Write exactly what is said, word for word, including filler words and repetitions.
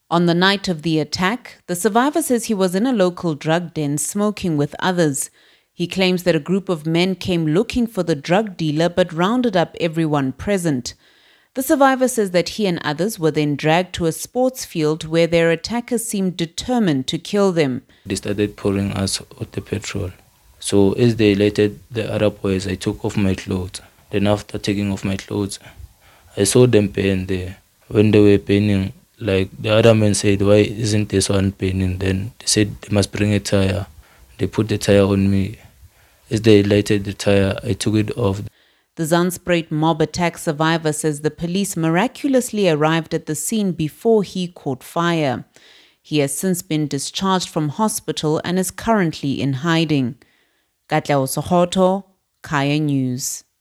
On the night of the attack, the survivor says he was in a local drug den smoking with others. He claims that a group of men came looking for the drug dealer but rounded up everyone present. The survivor says that he and others were then dragged to a sports field where their attackers seemed determined to kill them. They started pouring us with the petrol. So as they lighted the other boys, I took off my clothes. Then after taking off my clothes, I saw them pain there. When they were paining, like the other men said, why isn't this one paining? Then they said they must bring a tire. They put the tire on me. As they lighted the tire, I took it off. The Zandspruit mob attack survivor says the police miraculously arrived at the scene before he caught fire. He has since been discharged from hospital and is currently in hiding. Katlego Sokoto, Kaya News.